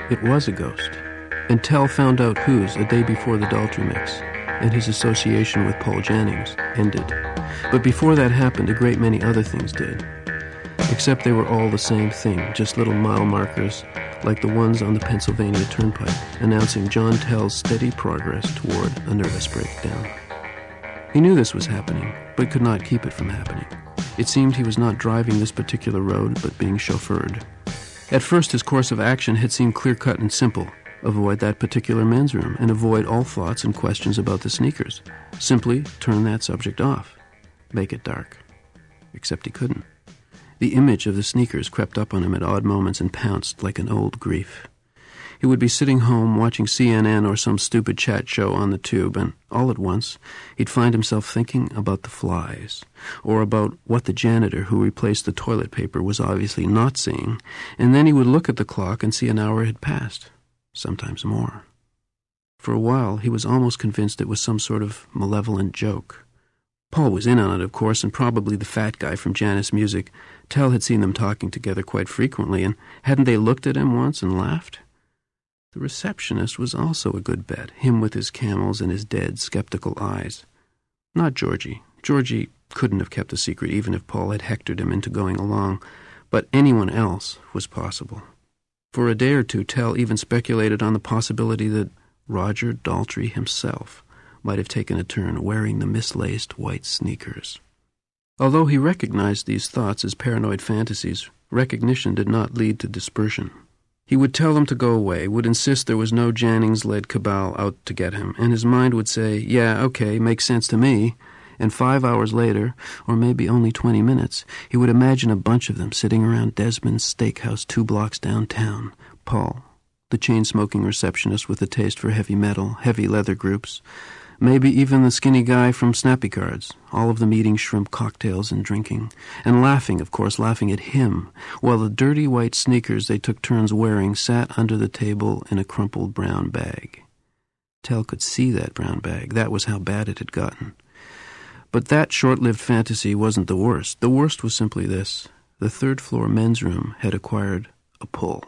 It was a ghost, and Tell found out whose a day before the Daltrey mix, and his association with Paul Jannings ended. But before that happened, a great many other things did. Except they were all the same thing, just little mile markers like the ones on the Pennsylvania Turnpike, announcing John Tell's steady progress toward a nervous breakdown. He knew this was happening, but could not keep it from happening. It seemed he was not driving this particular road, but being chauffeured. At first, his course of action had seemed clear-cut and simple. Avoid that particular men's room, and avoid all thoughts and questions about the sneakers. Simply turn that subject off. Make it dark. Except he couldn't. The image of the sneakers crept up on him at odd moments and pounced like an old grief. He would be sitting home watching CNN or some stupid chat show on the tube, and all at once he'd find himself thinking about the flies, or about what the janitor who replaced the toilet paper was obviously not seeing, and then he would look at the clock and see an hour had passed, sometimes more. For a while he was almost convinced it was some sort of malevolent joke. Paul was in on it, of course, and probably the fat guy from Janus Music. Tell had seen them talking together quite frequently, and hadn't they looked at him once and laughed? The receptionist was also a good bet, him with his camels and his dead, skeptical eyes. Not Georgie. Georgie couldn't have kept a secret even if Paul had hectored him into going along, but anyone else was possible. For a day or two, Tell even speculated on the possibility that Roger Daltrey himself might have taken a turn wearing the mislaced white sneakers. Although he recognized these thoughts as paranoid fantasies, recognition did not lead to dispersion. He would tell them to go away, would insist there was no Jannings-led cabal out to get him, and his mind would say, yeah, okay, makes sense to me, and 5 hours later, or maybe only 20 minutes, he would imagine a bunch of them sitting around Desmond's Steakhouse 2 blocks downtown. Paul, the chain-smoking receptionist with a taste for heavy metal, heavy leather groups, maybe even the skinny guy from Snappy Cards, all of them eating shrimp cocktails and drinking, and laughing, of course, laughing at him, while the dirty white sneakers they took turns wearing sat under the table in a crumpled brown bag. Tell could see that brown bag. That was how bad it had gotten. But that short-lived fantasy wasn't the worst. The worst was simply this. The third-floor men's room had acquired a pull.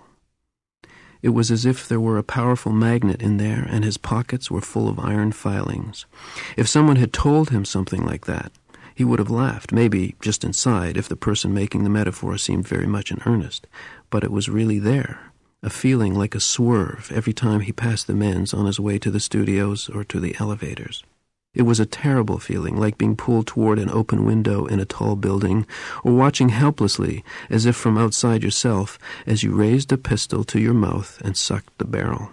It was as if there were a powerful magnet in there and his pockets were full of iron filings. If someone had told him something like that, he would have laughed, maybe just inside, if the person making the metaphor seemed very much in earnest. But it was really there, a feeling like a swerve every time he passed the men's on his way to the studios or to the elevators. It was a terrible feeling, like being pulled toward an open window in a tall building, or watching helplessly, as if from outside yourself, as you raised a pistol to your mouth and sucked the barrel.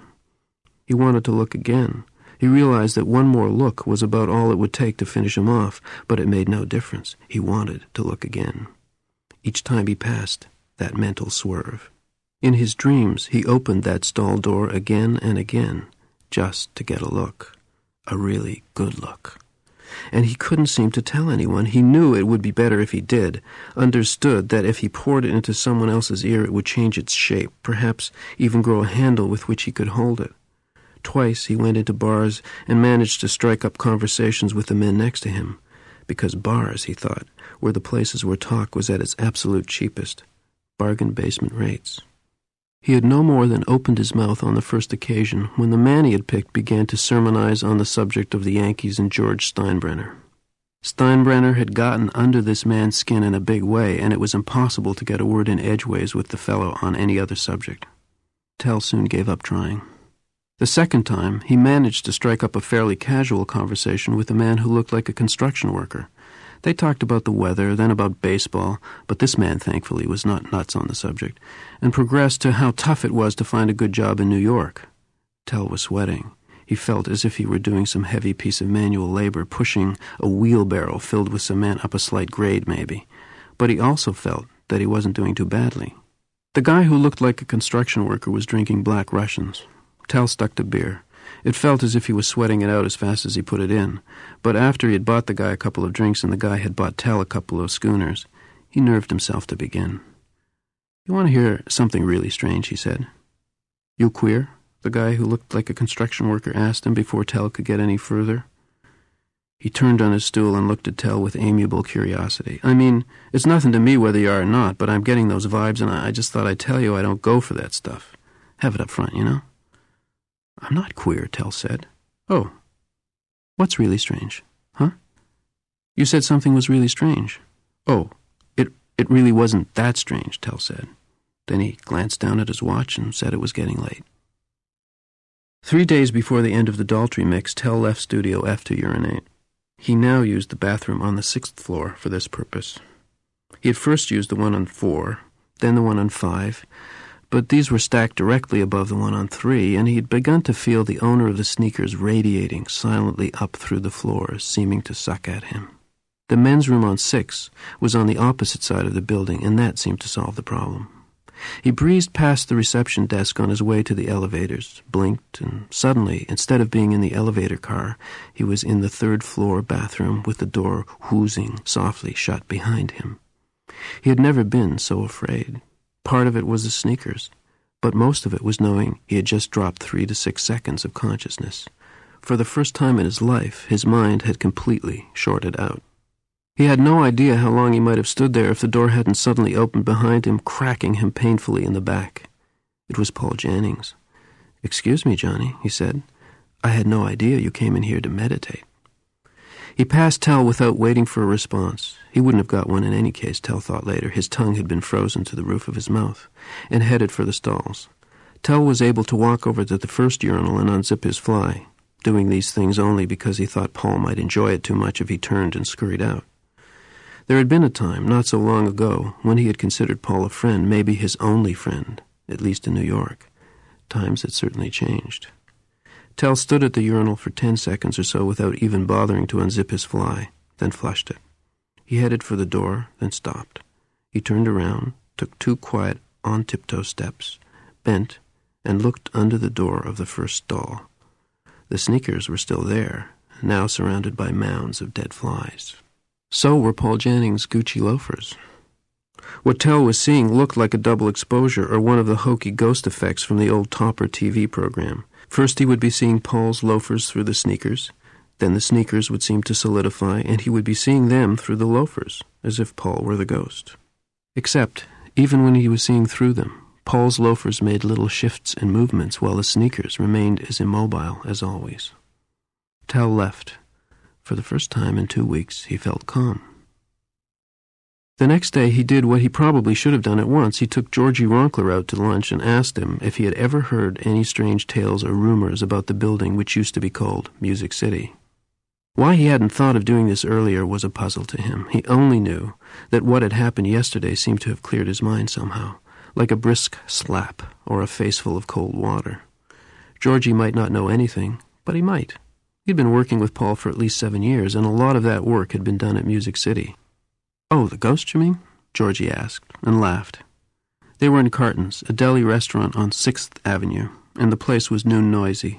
He wanted to look again. He realized that one more look was about all it would take to finish him off, but it made no difference. He wanted to look again. Each time he passed that mental swerve. In his dreams, he opened that stall door again and again, just to get a look. A really good look. And he couldn't seem to tell anyone. He knew it would be better if he did, understood that if he poured it into someone else's ear it would change its shape, perhaps even grow a handle with which he could hold it. Twice he went into bars and managed to strike up conversations with the men next to him, because bars, he thought, were the places where talk was at its absolute cheapest, bargain basement rates. He had no more than opened his mouth on the first occasion when the man he had picked began to sermonize on the subject of the Yankees and George Steinbrenner. Steinbrenner had gotten under this man's skin in a big way, and it was impossible to get a word in edgeways with the fellow on any other subject. Tell soon gave up trying. The second time, he managed to strike up a fairly casual conversation with a man who looked like a construction worker. They talked about the weather, then about baseball, but this man, thankfully, was not nuts on the subject, and progressed to how tough it was to find a good job in New York. Tell was sweating. He felt as if he were doing some heavy piece of manual labor, pushing a wheelbarrow filled with cement up a slight grade, maybe. But he also felt that he wasn't doing too badly. The guy who looked like a construction worker was drinking Black Russians. Tell stuck to beer. It felt as if he was sweating it out as fast as he put it in, but after he had bought the guy a couple of drinks and the guy had bought Tell a couple of schooners, he nerved himself to begin. "You want to hear something really strange," he said. "You queer?" the guy who looked like a construction worker asked him before Tell could get any further. He turned on his stool and looked at Tell with amiable curiosity. "I mean, it's nothing to me whether you are or not, but I'm getting those vibes and I just thought I'd tell you I don't go for that stuff. Have it up front, you know? I'm not queer, Tell said. Oh. What's really strange? Huh? You said something was really strange. Oh, it really wasn't that strange, Tell said. Then he glanced down at his watch and said it was getting late. 3 days before the end of the Daltrey mix, Tell left Studio F to urinate. He now used the bathroom on the 6th floor for this purpose. He had first used the one on 4, then the one on 5, but these were stacked directly above the one on 3, and he had begun to feel the owner of the sneakers radiating silently up through the floors, seeming to suck at him. The men's room on 6 was on the opposite side of the building, and that seemed to solve the problem. He breezed past the reception desk on his way to the elevators, blinked, and suddenly, instead of being in the elevator car, he was in the 3rd-floor bathroom with the door whoozing softly shut behind him. He had never been so afraid. Part of it was the sneakers, but most of it was knowing he had just dropped 3 to 6 seconds of consciousness. For the first time in his life, his mind had completely shorted out. He had no idea how long he might have stood there if the door hadn't suddenly opened behind him, cracking him painfully in the back. It was Paul Jannings. "Excuse me, Johnny," he said. "I had no idea you came in here to meditate." He passed Tell without waiting for a response. He wouldn't have got one in any case, Tell thought later. His tongue had been frozen to the roof of his mouth, and headed for the stalls. Tell was able to walk over to the first urinal and unzip his fly, doing these things only because he thought Paul might enjoy it too much if he turned and scurried out. There had been a time, not so long ago, when he had considered Paul a friend, maybe his only friend, at least in New York. Times had certainly changed. Tell stood at the urinal for 10 seconds or so without even bothering to unzip his fly, then flushed it. He headed for the door, then stopped. He turned around, took 2 quiet, on-tiptoe steps, bent, and looked under the door of the first stall. The sneakers were still there, now surrounded by mounds of dead flies. So were Paul Jannings' Gucci loafers. What Tell was seeing looked like a double exposure or one of the hokey ghost effects from the old Topper TV program. First he would be seeing Paul's loafers through the sneakers, then the sneakers would seem to solidify, and he would be seeing them through the loafers, as if Paul were the ghost. Except, even when he was seeing through them, Paul's loafers made little shifts and movements while the sneakers remained as immobile as always. Tell left. For the first time in 2 weeks, he felt calm. The next day, he did what he probably should have done at once. He took Georgie Ronkler out to lunch and asked him if he had ever heard any strange tales or rumors about the building which used to be called Music City. Why he hadn't thought of doing this earlier was a puzzle to him. He only knew that what had happened yesterday seemed to have cleared his mind somehow, like a brisk slap or a faceful of cold water. Georgie might not know anything, but he might. He'd been working with Paul for at least 7 years, and a lot of that work had been done at Music City. "Oh, the ghost, you mean?" Georgie asked, and laughed. They were in Carton's, a deli restaurant on 6th Avenue, and the place was noon noisy.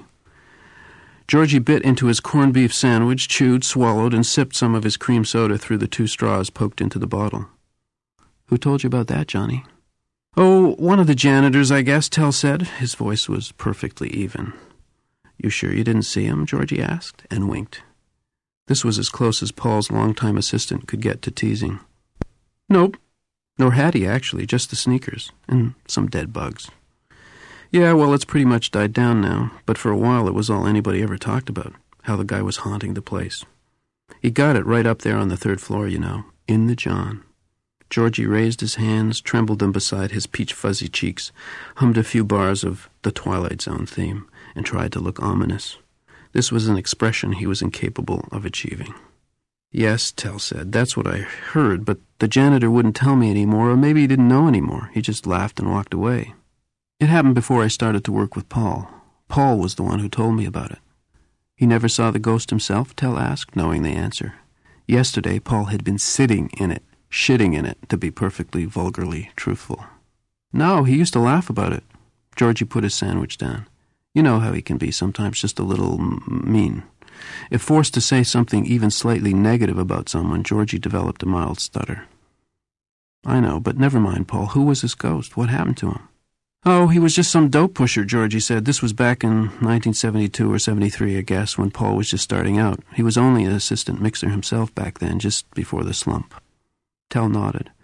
Georgie bit into his corned beef sandwich, chewed, swallowed, and sipped some of his cream soda through the 2 straws poked into the bottle. "Who told you about that, Johnny?" "Oh, one of the janitors, I guess," Tell said. His voice was perfectly even. "You sure you didn't see him?" Georgie asked, and winked. This was as close as Paul's longtime assistant could get to teasing. "Nope. Nor had he, actually, just the sneakers, and some dead bugs." "Yeah, well, it's pretty much died down now, but for a while it was all anybody ever talked about, how the guy was haunting the place. He got it right up there on the 3rd floor, you know, in the John." Georgie raised his hands, trembled them beside his peach-fuzzy cheeks, hummed a few bars of the Twilight Zone theme, and tried to look ominous. This was an expression he was incapable of achieving. "Yes," Tell said, "that's what I heard, but the janitor wouldn't tell me any more, or maybe he didn't know any more. He just laughed and walked away. It happened before I started to work with Paul. Paul was the one who told me about it." "He never saw the ghost himself?" Tell asked, knowing the answer. Yesterday, Paul had been sitting in it, shitting in it, to be perfectly vulgarly truthful. "No, he used to laugh about it." Georgie put his sandwich down. You know how he can be sometimes, just a little mean. If forced to say something even slightly negative about someone, Georgie developed a mild stutter. "I know, but never mind, Paul. Who was this ghost? What happened to him?" "Oh, he was just some dope pusher," Georgie said. "This was back in 1972 or 73, I guess, when Paul was just starting out. He was only an assistant mixer himself back then, just before the slump." Tell nodded.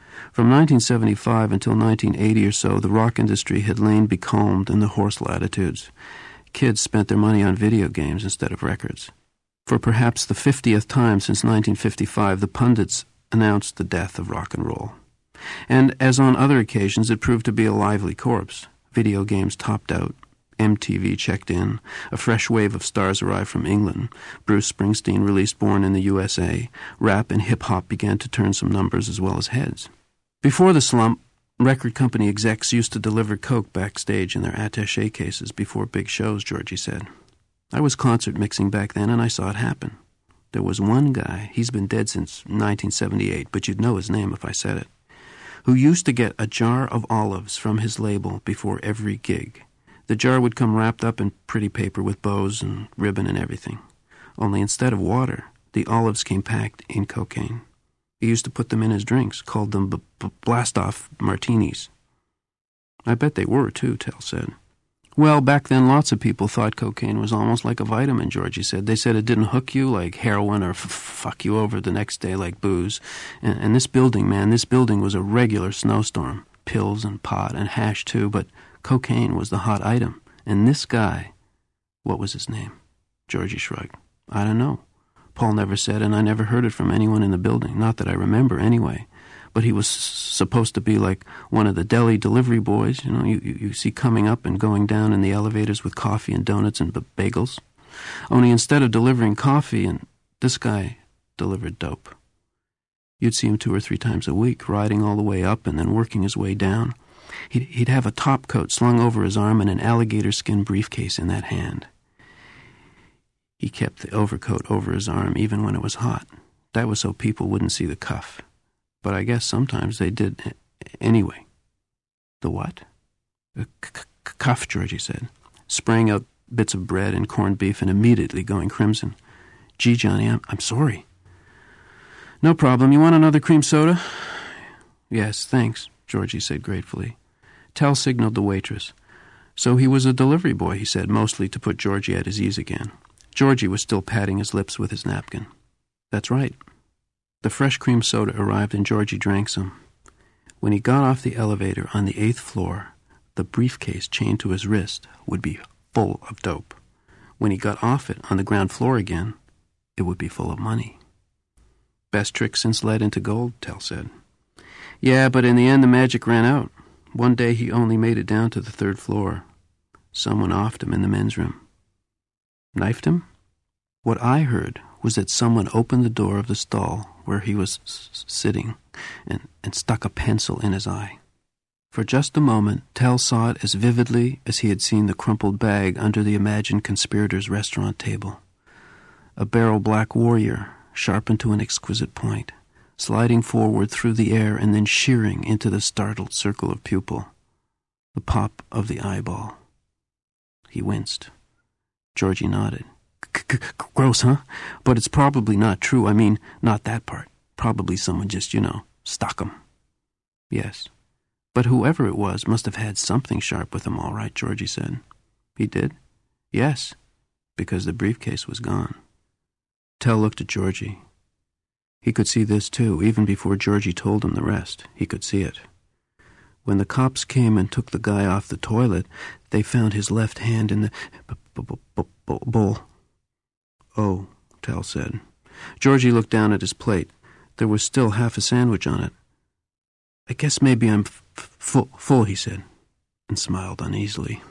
From 1975 until 1980 or so, the rock industry had lain becalmed in the horse latitudes. Kids spent their money on video games instead of records. For perhaps the 50th time since 1955, the pundits announced the death of rock and roll. And as on other occasions, it proved to be a lively corpse. Video games topped out. MTV checked in. A fresh wave of stars arrived from England. Bruce Springsteen released Born in the USA. Rap and hip-hop began to turn some numbers as well as heads. Before the slump, record company execs used to deliver coke backstage in their attaché cases before big shows, Georgie said. I was concert mixing back then, and I saw it happen. There was one guy, he's been dead since 1978, but you'd know his name if I said it, who used to get a jar of olives from his label before every gig. The jar would come wrapped up in pretty paper with bows and ribbon and everything. Only instead of water, the olives came packed in cocaine. He used to put them in his drinks, called them blast-off martinis. I bet they were, too, Tell said. Well, back then lots of people thought cocaine was almost like a vitamin, Georgie said. They said it didn't hook you like heroin or fuck you over the next day like booze. And this building, man, this building was a regular snowstorm. Pills and pot and hash, too, but cocaine was the hot item. And this guy, what was his name? Georgie shrugged. I don't know. Paul never said, and I never heard it from anyone in the building. Not that I remember, anyway. But he was supposed to be like one of the deli delivery boys, you know, you see coming up and going down in the elevators with coffee and donuts and bagels. Only instead of delivering coffee, and this guy delivered dope. You'd see him 2 or 3 times a week, riding all the way up and then working his way down. He'd have a top coat slung over his arm and an alligator skin briefcase in that hand. He kept the overcoat over his arm even when it was hot. That was so people wouldn't see the cuff. But I guess sometimes they did anyway. The what? A cuff, Georgie said, spraying out bits of bread and corned beef and immediately going crimson. Gee, Johnny, I'm sorry. No problem. You want another cream soda? Yes, thanks, Georgie said gratefully. Tell signaled the waitress. So he was a delivery boy, he said, mostly to put Georgie at his ease again. Georgie was still patting his lips with his napkin. That's right. The fresh cream soda arrived and Georgie drank some. When he got off the elevator on the 8th floor, the briefcase chained to his wrist would be full of dope. When he got off it on the ground floor again, it would be full of money. Best trick since lead into gold, Tell said. Yeah, but in the end the magic ran out. One day he only made it down to the 3rd floor. Someone offed him in the men's room. Knifed him? What I heard was that someone opened the door of the stall where he was sitting and stuck a pencil in his eye. For just a moment, Tell saw it as vividly as he had seen the crumpled bag under the imagined conspirator's restaurant table. A barrel-black warrior, sharpened to an exquisite point, sliding forward through the air and then shearing into the startled circle of pupil. The pop of the eyeball. He winced. Georgie nodded. Gross, huh? But it's probably not true. I mean, not that part. Probably someone just, stuck him. Yes. But whoever it was must have had something sharp with him, all right, Georgie said. He did? Yes, because the briefcase was gone. Tell looked at Georgie. He could see this, too, even before Georgie told him the rest. He could see it. When the cops came and took the guy off the toilet, they found his left hand in the bowl. Oh, Tell said. Georgie looked down at his plate. There was still half a sandwich on it. I guess maybe I'm full, he said, and smiled uneasily.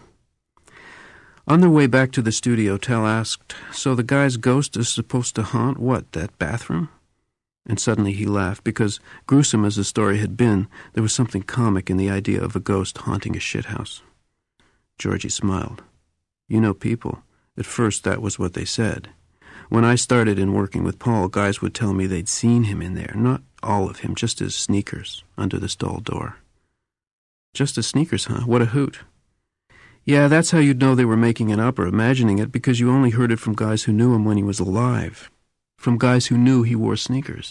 On their way back to the studio, Tell asked, so the guy's ghost is supposed to haunt what, that bathroom? And suddenly he laughed, because, gruesome as the story had been, there was something comic in the idea of a ghost haunting a shithouse. Georgie smiled. You know people. At first that was what they said. When I started in working with Paul, guys would tell me they'd seen him in there, not all of him, just his sneakers, under the stall door. Just his sneakers, huh? What a hoot. Yeah, that's how you'd know they were making it up or imagining it, because you only heard it from guys who knew him when he was alive. From guys who knew he wore sneakers.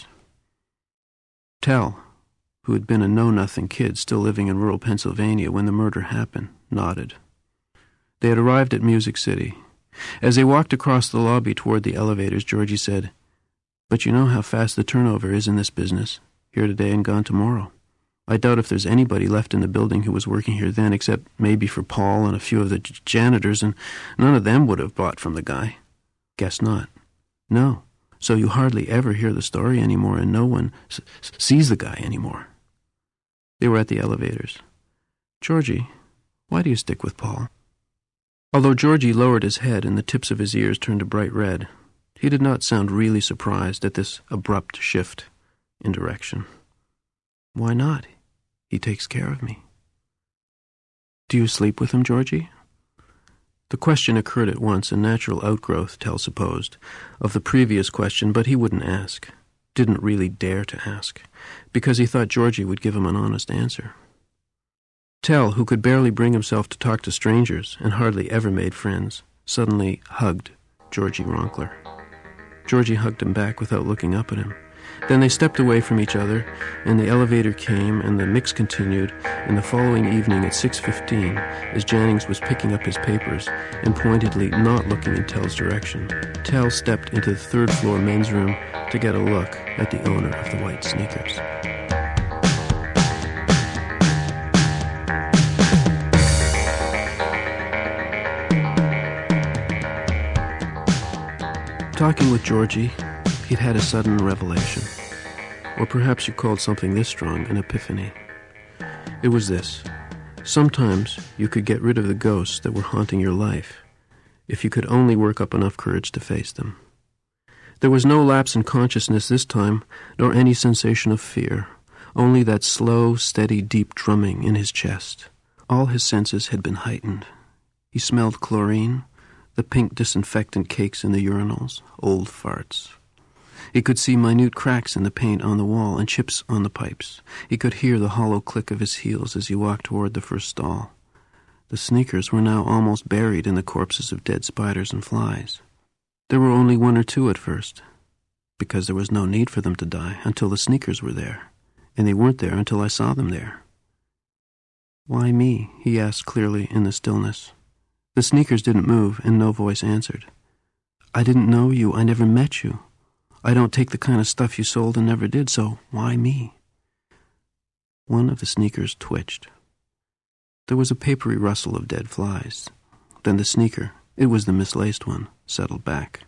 Tell, who had been a know-nothing kid still living in rural Pennsylvania when the murder happened, nodded. They had arrived at Music City. As they walked across the lobby toward the elevators, Georgie said, But you know how fast the turnover is in this business, here today and gone tomorrow. I doubt if there's anybody left in the building who was working here then, except maybe for Paul and a few of the janitors, and none of them would have bought from the guy. Guess not. No. So you hardly ever hear the story anymore, and no one sees the guy anymore. They were at the elevators. Georgie, why do you stick with Paul? Although Georgie lowered his head and the tips of his ears turned a bright red, he did not sound really surprised at this abrupt shift in direction. Why not? He takes care of me. Do you sleep with him, Georgie? The question occurred at once, a natural outgrowth, Tell supposed, of the previous question, but he wouldn't ask, didn't really dare to ask, because he thought Georgie would give him an honest answer. Tell, who could barely bring himself to talk to strangers and hardly ever made friends, suddenly hugged Georgie Ronkler. Georgie hugged him back without looking up at him. Then they stepped away from each other, and the elevator came, and the mix continued, and the following evening at 6:15, as Jannings was picking up his papers and pointedly not looking in Tell's direction, Tell stepped into the third-floor men's room to get a look at the owner of the white sneakers. Talking with Georgie, he'd had a sudden revelation. Or perhaps you called something this strong an epiphany. It was this. Sometimes you could get rid of the ghosts that were haunting your life if you could only work up enough courage to face them. There was no lapse in consciousness this time, nor any sensation of fear, only that slow, steady, deep drumming in his chest. All his senses had been heightened. He smelled chlorine, the pink disinfectant cakes in the urinals, old farts. He could see minute cracks in the paint on the wall and chips on the pipes. He could hear the hollow click of his heels as he walked toward the first stall. The sneakers were now almost buried in the corpses of dead spiders and flies. There were only one or two at first, because there was no need for them to die until the sneakers were there, and they weren't there until I saw them there. Why me? He asked clearly in the stillness. The sneakers didn't move, and no voice answered. I didn't know you. I never met you. I don't take the kind of stuff you sold and never did, so why me? One of the sneakers twitched. There was a papery rustle of dead flies. Then the sneaker, it was the mislaced one, settled back.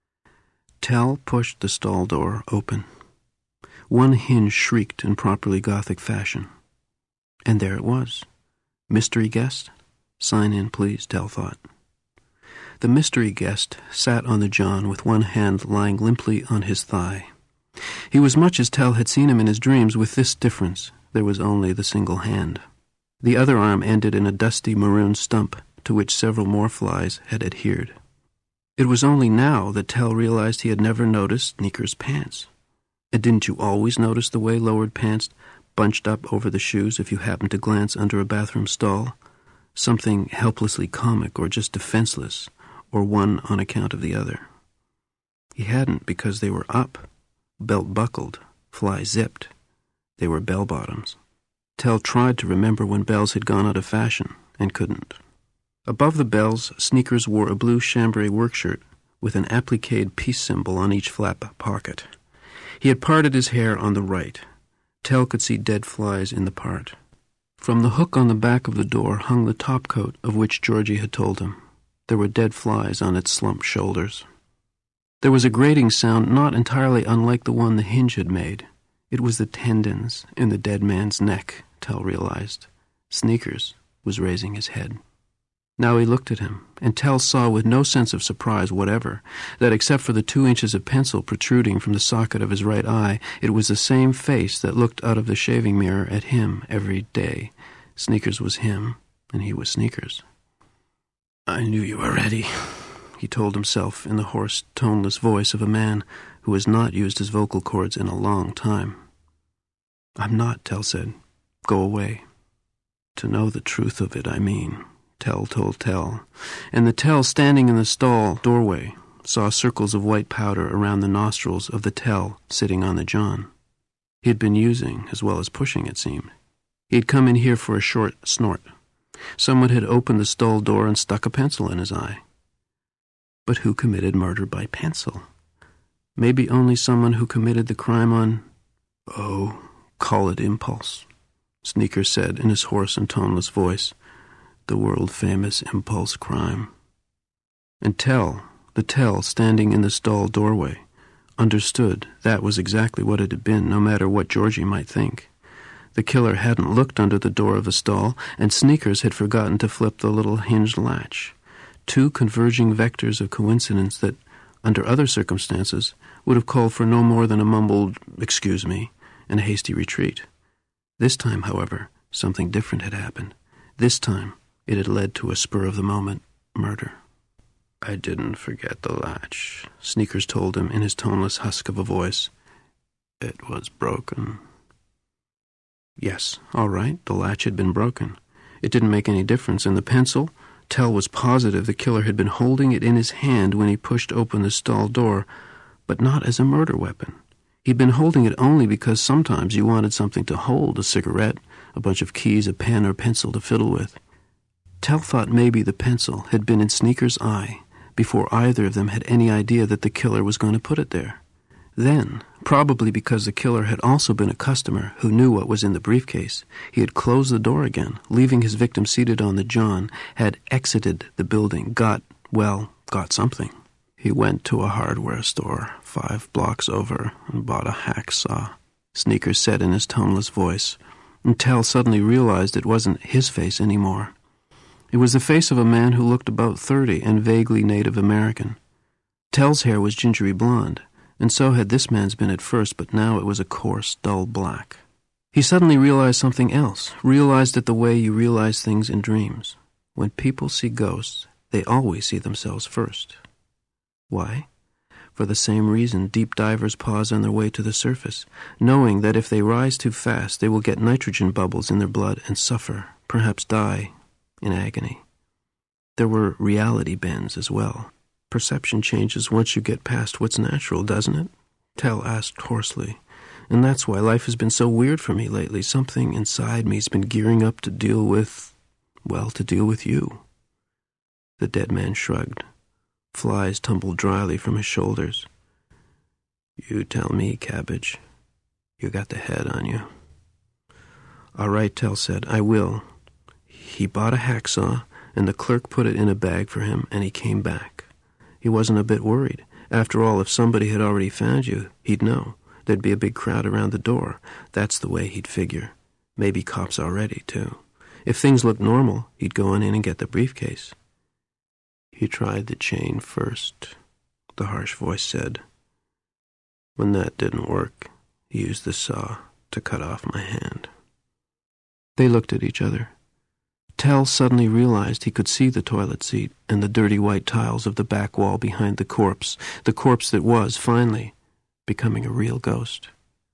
Tell pushed the stall door open. One hinge shrieked in properly Gothic fashion. And there it was. Mystery guest? Sign in, please, Tell thought. The mystery guest sat on the john with one hand lying limply on his thigh. He was much as Tell had seen him in his dreams, with this difference: there was only the single hand. The other arm ended in a dusty maroon stump to which several more flies had adhered. It was only now that Tell realized he had never noticed Sneaker's pants. And didn't you always notice the way lowered pants bunched up over the shoes if you happened to glance under a bathroom stall? Something helplessly comic or just defenseless, or one on account of the other. He hadn't, because they were up, belt buckled, fly zipped. They were bell-bottoms. Tell tried to remember when bells had gone out of fashion, and couldn't. Above the bells, Sneakers wore a blue chambray workshirt with an appliqued peace symbol on each flap pocket. He had parted his hair on the right. Tell could see dead flies in the part. From the hook on the back of the door hung the topcoat of which Georgie had told him. There were dead flies on its slumped shoulders. There was a grating sound not entirely unlike the one the hinge had made. It was the tendons in the dead man's neck, Tell realized. Sneakers was raising his head. Now he looked at him, and Tell saw with no sense of surprise whatever that except for the 2 inches of pencil protruding from the socket of his right eye, it was the same face that looked out of the shaving mirror at him every day. Sneakers was him, and he was Sneakers. I knew you already, he told himself in the hoarse, toneless voice of a man who has not used his vocal cords in a long time. I'm not, Tell said. Go away. To know the truth of it, I mean, Tell told Tell, and the Tell standing in the stall doorway saw circles of white powder around the nostrils of the Tell sitting on the john. He had been using as well as pushing, it seemed. He had come in here for a short snort. Someone had opened the stall door and stuck a pencil in his eye. But who committed murder by pencil? Maybe only someone who committed the crime on, call it impulse. Sneakers said in his hoarse and toneless voice. The world-famous impulse crime. And the Tell standing in the stall doorway, understood that was exactly what it had been, no matter what Georgie might think. The killer hadn't looked under the door of the stall, and Sneakers had forgotten to flip the little hinged latch. Two converging vectors of coincidence that, under other circumstances, would have called for no more than a mumbled, "Excuse me," and a hasty retreat. This time, however, something different had happened. This time, it had led to a spur-of-the-moment murder. "I didn't forget the latch," Sneakers told him in his toneless husk of a voice. "It was broken." Yes, all right, the latch had been broken. It didn't make any difference, and the pencil? Tell was positive the killer had been holding it in his hand when he pushed open the stall door, but not as a murder weapon. He'd been holding it only because sometimes you wanted something to hold, a cigarette, a bunch of keys, a pen or pencil to fiddle with. Tell thought maybe the pencil had been in Sneakers' eye before either of them had any idea that the killer was going to put it there. Then, probably because the killer had also been a customer who knew what was in the briefcase, he had closed the door again, leaving his victim seated on the john, had exited the building, got something. He went to a hardware store 5 blocks over and bought a hacksaw, Sneakers said in his toneless voice, and Tell suddenly realized it wasn't his face anymore. It was the face of a man who looked about 30 and vaguely Native American. Tell's hair was gingery blonde, and so had this man's been at first, but now it was a coarse, dull black. He suddenly realized something else, realized it the way you realize things in dreams. When people see ghosts, they always see themselves first. Why? For the same reason deep divers pause on their way to the surface, knowing that if they rise too fast, they will get nitrogen bubbles in their blood and suffer, perhaps die, in agony. There were reality bends as well. Perception changes once you get past what's natural, doesn't it? Tell asked hoarsely. And that's why life has been so weird for me lately. Something inside me's been gearing up to deal with you. The dead man shrugged. Flies tumbled dryly from his shoulders. You tell me, Cabbage. You got the head on you. All right, Tell said, I will. He bought a hacksaw, and the clerk put it in a bag for him, and he came back. He wasn't a bit worried. After all, if somebody had already found you, he'd know. There'd be a big crowd around the door. That's the way he'd figure. Maybe cops already, too. If things looked normal, he'd go on in and get the briefcase. He tried the chain first, the harsh voice said. When that didn't work, he used the saw to cut off my hand. They looked at each other. Tell suddenly realized he could see the toilet seat and the dirty white tiles of the back wall behind the corpse that was, finally, becoming a real ghost.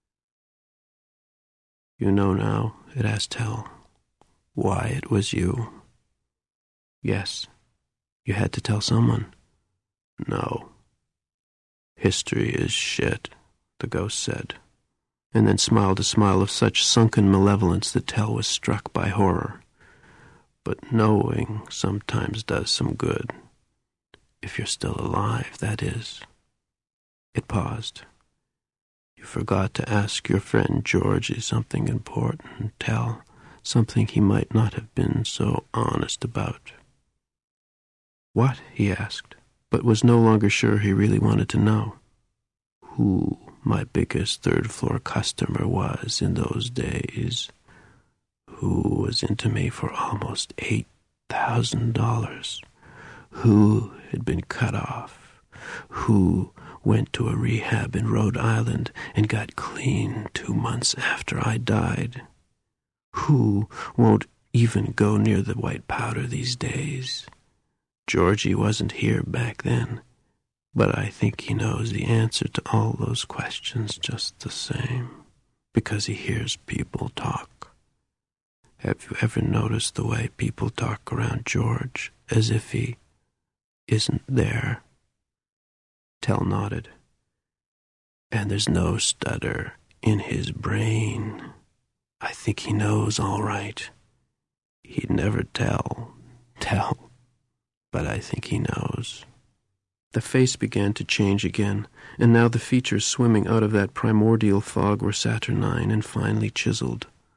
You know now, it asked Tell, why it was you. Yes. You had to tell someone. No. History is shit, the ghost said, and then smiled a smile of such sunken malevolence that Tell was struck by horror. But knowing sometimes does some good. If you're still alive, that is. It paused. You forgot to ask your friend Georgie something important, Tell, something he might not have been so honest about. What? He asked, but was no longer sure he really wanted to know. Who my biggest third-floor customer was in those days. Who was into me for almost $8,000. Who had been cut off. Who went to a rehab in Rhode Island and got clean 2 months after I died. Who won't even go near the white powder these days. Georgie wasn't here back then, but I think he knows the answer to all those questions just the same, because he hears people talk. Have you ever noticed the way people talk around George, as if he isn't there? Tell nodded. And there's no stutter in his brain. I think he knows all right. He'd never tell, but I think he knows. The face began to change again, and now the features swimming out of that primordial fog were saturnine and finely chiseled.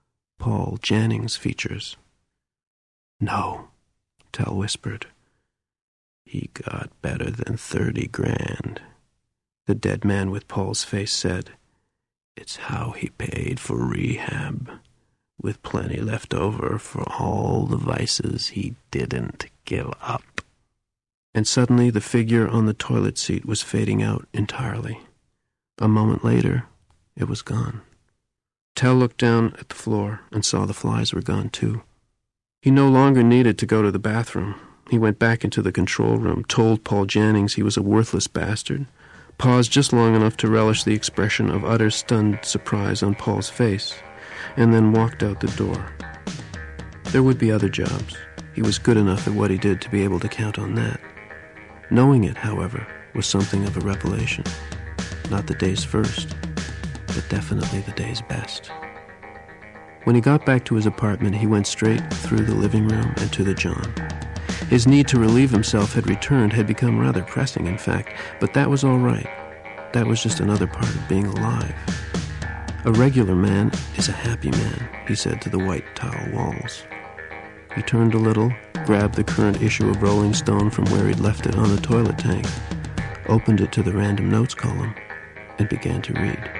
Paul Jannings' features. "No," Tell whispered. "He got better than 30 grand. The dead man with Paul's face said, "It's how he paid for rehab, with plenty left over for all the vices he didn't give up." And suddenly the figure on the toilet seat was fading out entirely. A moment later, it was gone. Tell looked down at the floor and saw the flies were gone too. He no longer needed to go to the bathroom. He went back into the control room, told Paul Jannings he was a worthless bastard, paused just long enough to relish the expression of utter stunned surprise on Paul's face, and then walked out the door. There would be other jobs. He was good enough at what he did to be able to count on that. Knowing it, however, was something of a revelation. Not the day's first, but definitely the day's best. When he got back to his apartment, he went straight through the living room and to the John. His need to relieve himself had returned, had become rather pressing, in fact, but that was all right. That was just another part of being alive. A regular man is a happy man, he said to the white tile walls. He turned a little, grabbed the current issue of Rolling Stone from where he'd left it on the toilet tank, opened it to the random notes column, and began to read.